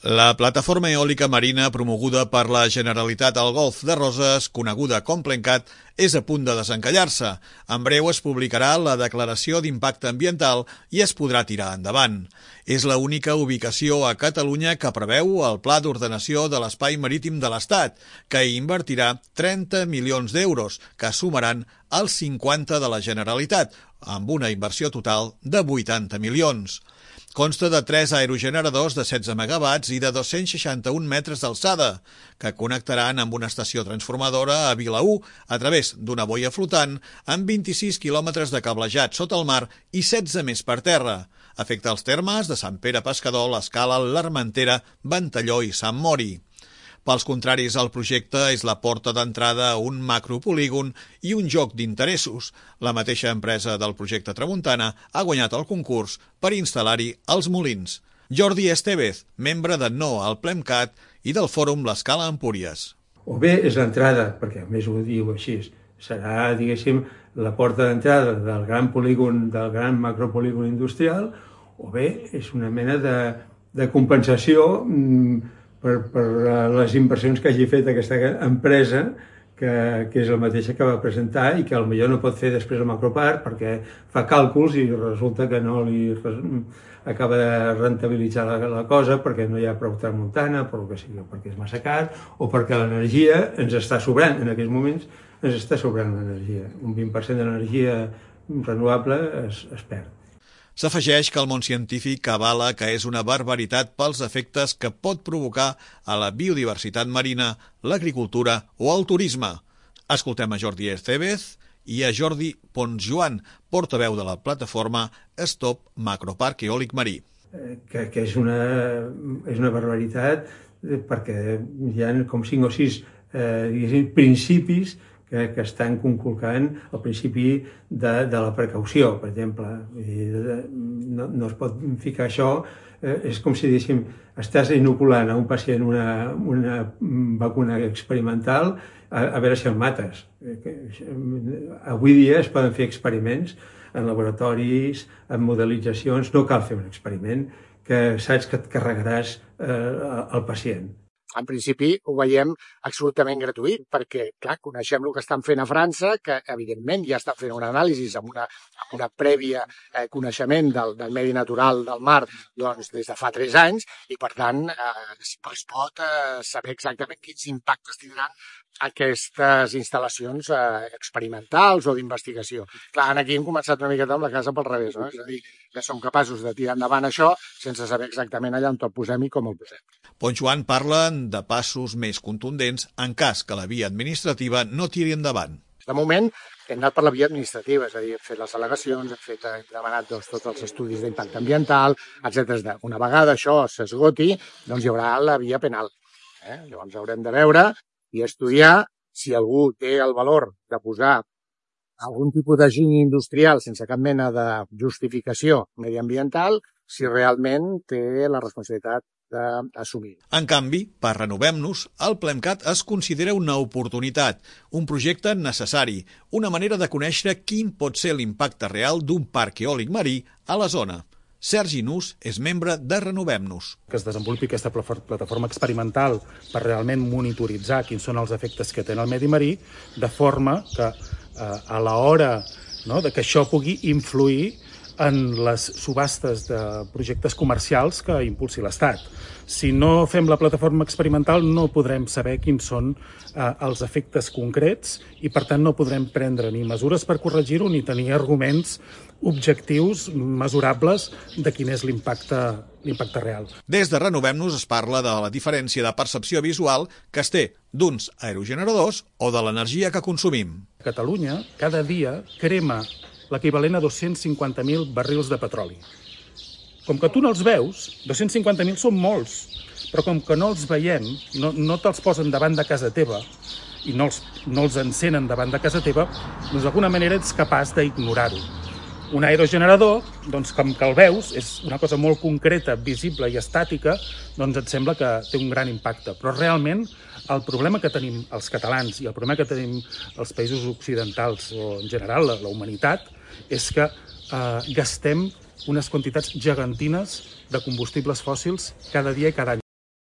La plataforma eòlica marina promoguda per la Generalitat al Golf de Roses, coneguda com Plencat, és a punt de desencallar-se. En breu es publicarà la declaració d'impacte ambiental i es podrà tirar endavant. És l'única ubicació a Catalunya que preveu el Pla d'Ordenació de l'Espai Marítim de l'Estat, que hi invertirà 30 milions d'euros, que sumaran els 50 de la Generalitat, amb una inversió total de 80 milions. Consta de 3 aerogeneradors de 16 megawatts i de 261 metres d'alçada, que connectaran amb una estació transformadora a Vilaür a través d'una boia flotant amb 26 quilòmetres de cablejat sota el mar i 16 més per terra. Afecta els termes de Sant Pere Pescador, l'Escala, l'Armentera, Ventalló i Sant Mori. Pels contraris, el projecte és la porta d'entrada a un macropolígon i un joc d'interessos. La mateixa empresa del projecte Tramuntana ha guanyat el concurs per instal·lar-hi els molins. Jordi Estevez, membre de No al Plencat i del fòrum l'Escala Empúries. O bé és l'entrada, perquè a més ho diu així, serà, diguéssim, la porta d'entrada del gran polígon, del gran macropolígon industrial, o bé és una mena de compensació per les inversions que hagi fet aquesta empresa, que és la mateixa que va presentar i que potser no pot fer després el macroparc perquè fa càlculs i resulta que no li acaba de rentabilitzar la cosa perquè no hi ha prou tramuntana, per que sigui, perquè és massa car o perquè l'energia ens està sobrant. En aquests moments ens està sobrant l'energia. Un 20% de l'energia renovable es perd. S'afegeix que el món científic avala que és una barbaritat pels efectes que pot provocar a la biodiversitat marina, l'agricultura o el turisme. Escoltem a Jordi Estevez i a Jordi Ponsjoan, portaveu de la plataforma Stop Macroparc Eòlic Marí. Que és una barbaritat perquè hi ha com 5 o 6 principis que estan conculcant el principi de la precaució, per exemple. No es pot ficar això, és com si diguéssim, estàs inoculant a un pacient una vacuna experimental a veure si el mates. Avui dia es poden fer experiments en laboratoris, en modelitzacions, no cal fer un experiment que saps que et carregaràs el pacient. En principi ho veiem absolutament gratuït, perquè, clar, coneixem el que estan fent a França, que evidentment ja estan fent un anàlisi amb una prèvia coneixement del medi natural del mar doncs, des de fa 3 anys, i per tant es pot saber exactament quins impactes tindran aquestes instal·lacions experimentals o d'investigació. Clar, aquí hem començat una miqueta amb la casa pel revés, no? És a dir, que som capaços de tirar endavant això sense saber exactament allà on el posem i com el posem. Ponsjoan parla de passos més contundents en cas que la via administrativa no tiri endavant. De moment hem anat per la via administrativa, és a dir, hem fet les al·legacions, hem demanat tots els estudis d'impacte ambiental, etc. Una vegada això s'esgoti, doncs hi haurà la via penal. Llavors haurem de veure i estudiar si algú té el valor de posar algun tipus de giny industrial sense cap mena de justificació mediambiental, si realment té la responsabilitat d'assumir. En canvi, per Renovem-nos, el Plencat es considera una oportunitat, un projecte necessari, una manera de conèixer quin pot ser l'impacte real d'un parc eòlic marí a la zona. Sergi Nus és membre de Renovem-nos. Que es desenvolupi aquesta plataforma experimental per realment monitoritzar quins són els efectes que té en el medi marí, de forma que a l'hora de que això pugui influir en les subhastes de projectes comercials que impulsi l'Estat. Si no fem la plataforma experimental no podrem saber quins són els efectes concrets i per tant no podrem prendre ni mesures per corregir-ho ni tenir arguments objectius mesurables de quin és l'impacte real. Des de Renovem-nos es parla de la diferència de percepció visual que es té d'uns aerogeneradors o de l'energia que consumim. Catalunya cada dia crema l'equivalent a 250.000 barrils de petroli. Com que tu no els veus, 250.000 són molts, però com que no els veiem, no te'ls posen davant de casa teva i no els encenen davant de casa teva, doncs d'alguna manera ets capaç d'ignorar-ho. Un aerogenerador, doncs com que el veus, és una cosa molt concreta, visible i estàtica, doncs et sembla que té un gran impacte. Però realment el problema que tenim els catalans i el problema que tenim els països occidentals o en general la humanitat és que gastem unes quantitats gegantines de combustibles fòssils cada dia i cada any.